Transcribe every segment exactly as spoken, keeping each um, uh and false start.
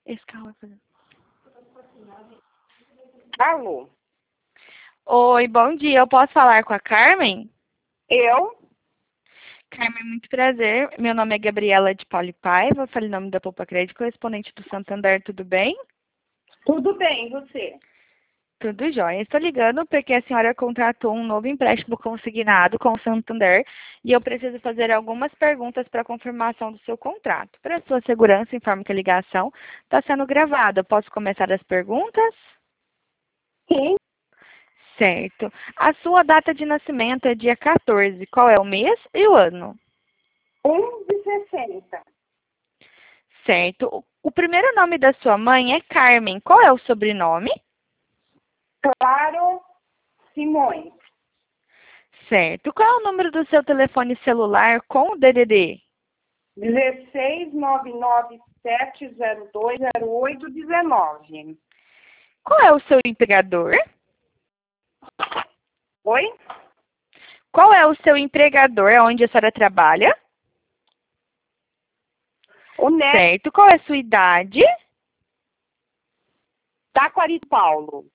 Esse carro vai fazer. Alô? Oi, bom dia. Eu posso falar com a Carmen? Eu? Carmen, muito prazer. Meu nome é Gabriela de Paula e Paiva. Falei o nome da Poupa Crédito, correspondente do Santander. Tudo bem? Tudo bem, você? Tudo jóia. Estou ligando porque a senhora contratou um novo empréstimo consignado com o Santander e eu preciso fazer algumas perguntas para confirmação do seu contrato. Para sua segurança, informo que a ligação está sendo gravada. Posso começar as perguntas? Sim. Certo. A sua data de nascimento é dia quatorze. Qual é o mês e o ano? Um de sessenta. Certo. O o primeiro nome da sua mãe é Carmen. Qual é o sobrenome? Claro Simões. Certo. Qual é o número do seu telefone celular com o D D D? dezesseis nove nove sete zero dois zero oito um nove. Qual é o seu empregador? Oi? Qual é o seu empregador? Onde a senhora trabalha? O neto Certo. Qual é a sua idade? Taquari Paulo.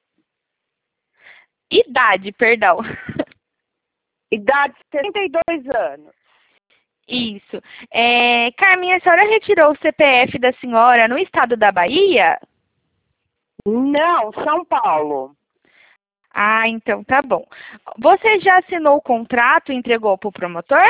Idade, perdão. Idade setenta e dois anos. Isso. É, Carmen, a senhora retirou o C P F da senhora no estado da Bahia? Não, São Paulo. Ah, então tá bom. Você já assinou o contrato e entregou para o promotor?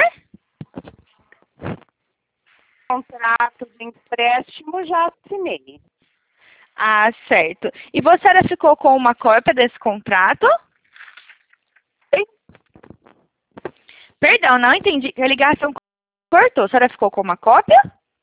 Contrato de empréstimo já assinei. Ah, certo. E você ainda ficou com uma cópia desse contrato? Sim. Perdão, não entendi. A ligação cortou. A senhora ficou com uma cópia?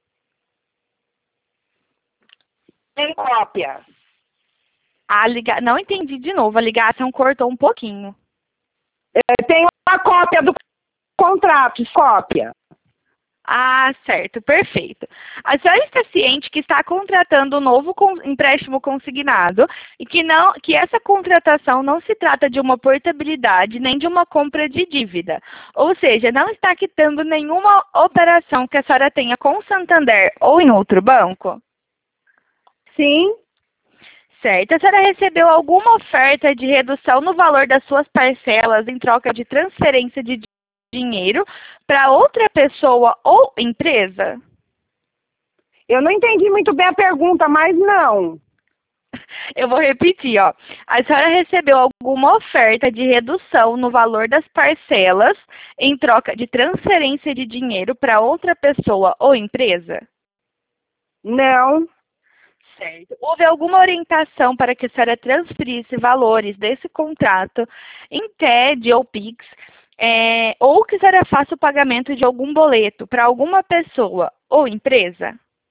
Tem cópia. A liga... Não entendi de novo. A ligação cortou um pouquinho. É, tem uma cópia do contrato, cópia. Ah, certo, perfeito. A senhora está ciente que está contratando um novo con- empréstimo consignado e que, não, que essa contratação não se trata de uma portabilidade nem de uma compra de dívida. Ou seja, não está quitando nenhuma operação que a senhora tenha com o Santander ou em outro banco? Sim. Certo. A senhora recebeu alguma oferta de redução no valor das suas parcelas em troca de transferência de dinheiro para outra pessoa ou empresa? Eu não entendi muito bem a pergunta, mas não. Eu vou repetir, ó. A senhora recebeu alguma oferta de redução no valor das parcelas em troca de transferência de dinheiro para outra pessoa ou empresa? Não. Certo. Houve alguma orientação para que a senhora transferisse valores desse contrato em T E D ou Pix, é, ou que a senhora faça o pagamento de algum boleto para alguma pessoa ou empresa?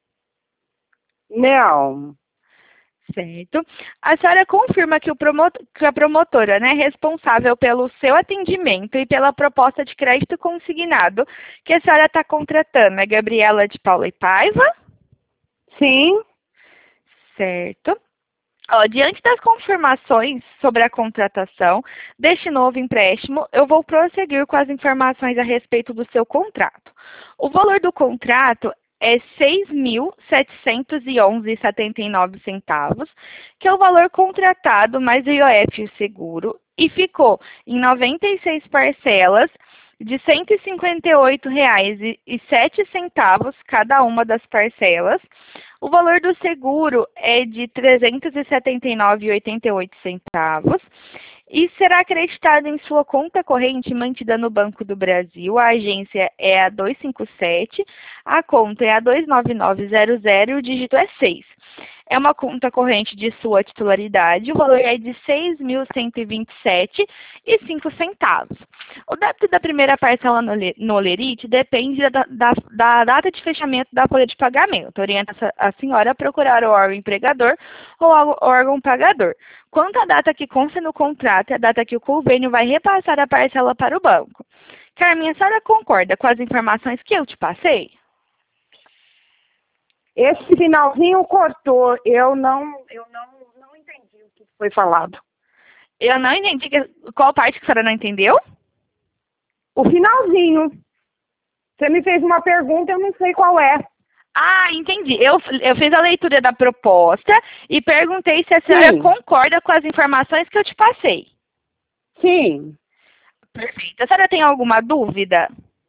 Não. Certo. A senhora confirma que, o promotor, que a promotora, né, responsável pelo seu atendimento e pela proposta de crédito consignado que a senhora está contratando é Gabriela de Paula e Paiva? Sim. Certo. Ó, diante das confirmações sobre a contratação deste novo empréstimo, eu vou prosseguir com as informações a respeito do seu contrato. O valor do contrato é seis mil setecentos e onze reais e setenta e nove centavos, que é o valor contratado mais o I O F e o seguro, e ficou em noventa e seis parcelas de cento e cinquenta e oito reais e sete centavos cada uma das parcelas. O valor do seguro é de trezentos e setenta e nove reais e oitenta e oito centavos e será acreditado em sua conta corrente mantida no Banco do Brasil. A agência é a duzentos e cinquenta e sete, a conta é a dois nove nove zero zero e o dígito é seis. É uma conta corrente de sua titularidade, o valor é de seis mil cento e vinte e sete reais e cinco centavos. O débito da primeira parcela no, no Lerite depende da, da, da data de fechamento da folha de pagamento. Orienta a senhora a procurar o órgão empregador ou o órgão pagador. Quanto à data que consta no contrato, é a data que o convênio vai repassar a parcela para o banco. Carminha, a senhora concorda com as informações que eu te passei? Esse finalzinho cortou. Eu não, eu não, não entendi o que foi falado. Eu não entendi. Qual parte que a senhora não entendeu? O finalzinho. Você me fez uma pergunta, eu não sei qual é. Ah, entendi. Eu, eu fiz a leitura da proposta e perguntei se a senhora Sim. concorda com as informações que eu te passei. Sim. Perfeito. A senhora tem alguma dúvida?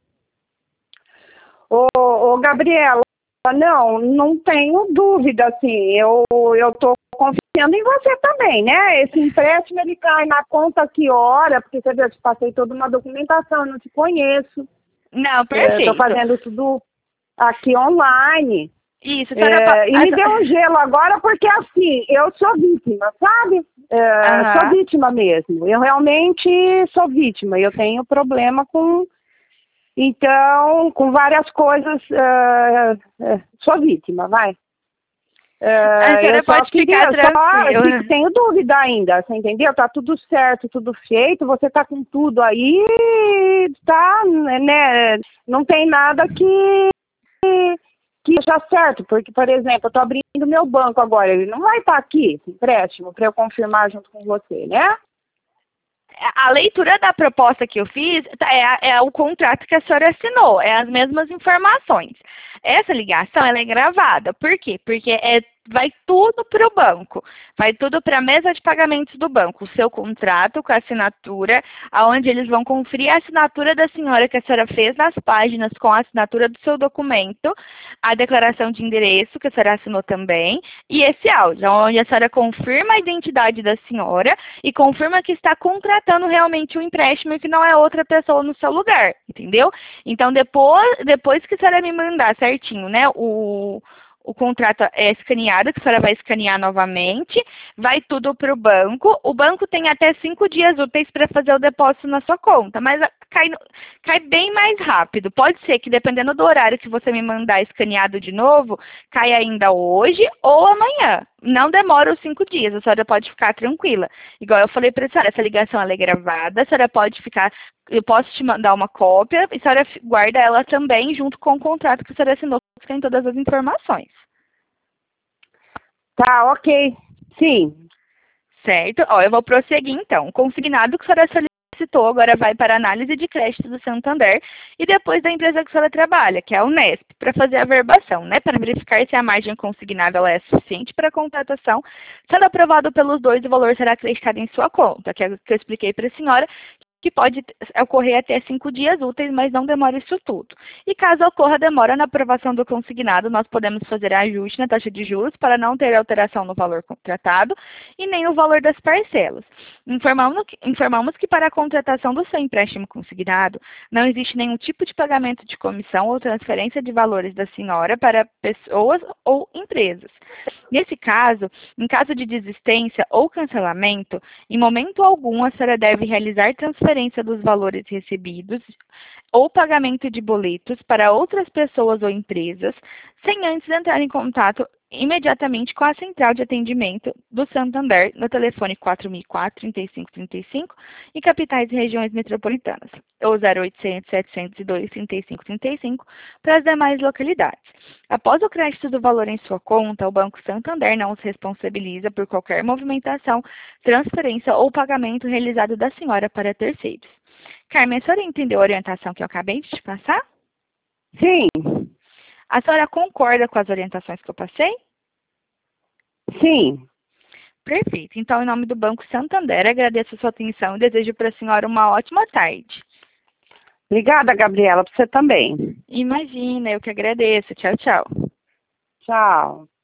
Ô, ô, Gabriela, não, não tenho dúvida, assim, eu, eu tô confiando em você também, né? Esse empréstimo, ele cai na conta que hora, porque você vê, eu te passei toda uma documentação, eu não te conheço. Não, Estou perfeito. fazendo tudo aqui online. Isso, a senhora... pa- É, e a me sen- deu um gelo agora porque, assim, eu sou vítima, sabe? É, sou Aham. vítima mesmo. Eu realmente sou vítima. Eu tenho problema com... Então, com várias coisas, é, é, sou vítima, vai. A É, eu senhora só pode ficar queria, só tranquila. fico- tenho dúvida ainda, você entendeu? Tá tudo certo, tudo feito, você tá com tudo aí, tá, né? Não tem nada que que já certo, porque, por exemplo, eu tô abrindo meu banco agora, ele não vai estar aqui, esse empréstimo, para eu confirmar junto com você, né? A leitura da proposta que eu fiz tá, é, a- é o contrato que a senhora assinou, é as mesmas informações. Essa ligação ela é gravada. Por quê? Porque é, vai tudo para o banco, vai tudo para a mesa de pagamentos do banco, o seu contrato com a assinatura, aonde eles vão conferir a assinatura da senhora que a senhora fez nas páginas com a assinatura do seu documento, a declaração de endereço que a senhora assinou também, e esse áudio, onde a senhora confirma a identidade da senhora e confirma que está contratando realmente o empréstimo e que não é outra pessoa no seu lugar, entendeu? Então, depois, depois que a senhora me mandar certinho, né, o, o contrato é escaneado, que a senhora vai escanear novamente, vai tudo para o banco. O banco tem até cinco dias úteis para fazer o depósito na sua conta, mas a- cai, no- cai bem mais rápido. Pode ser que, dependendo do horário que você me mandar escaneado de novo, caia ainda hoje ou amanhã. Não demora os cinco dias, a senhora pode ficar tranquila. Igual eu falei para a senhora, essa ligação ela é gravada, a senhora pode ficar, eu posso te mandar uma cópia, e a senhora fi- guarda ela também junto com o contrato que a senhora assinou, que tem todas as informações. Tá, ok. Sim. Certo? Ó, eu vou prosseguir então. O consignado que a senhora solicitou agora vai para a análise de crédito do Santander e depois da empresa que a senhora trabalha, que é a Unesp, para fazer a verbação, né? Para verificar se a margem consignável é suficiente para a contratação. Sendo aprovado pelos dois, o valor será acreditado em sua conta, que é o que eu expliquei para a senhora, que pode ocorrer até cinco dias úteis, mas não demora isso tudo. E caso ocorra demora na aprovação do consignado, nós podemos fazer ajuste na taxa de juros para não ter alteração no valor contratado e nem no valor das parcelas. Informamos que, informamos que para a contratação do seu empréstimo consignado, não existe nenhum tipo de pagamento de comissão ou transferência de valores da senhora para pessoas ou empresas. Nesse caso, em caso de desistência ou cancelamento, em momento algum a senhora deve realizar transferência dos valores recebidos ou pagamento de boletos para outras pessoas ou empresas, sem antes entrar em contato imediatamente com a central de atendimento do Santander no telefone quatro mil e quatro, trinta e cinco trinta e cinco em capitais e regiões metropolitanas, ou zero oitocentos, setecentos e dois, trinta e cinco trinta e cinco para as demais localidades. Após o crédito do valor em sua conta, o Banco Santander não se responsabiliza por qualquer movimentação, transferência ou pagamento realizado da senhora para terceiros. Carmen, a senhora entendeu a orientação que eu acabei de te passar? Sim. A senhora concorda com as orientações que eu passei? Sim. Perfeito. Então, em nome do Banco Santander, agradeço a sua atenção e desejo para a senhora uma ótima tarde. Obrigada, Gabriela, para você também. Imagina, eu que agradeço. Tchau, tchau. Tchau.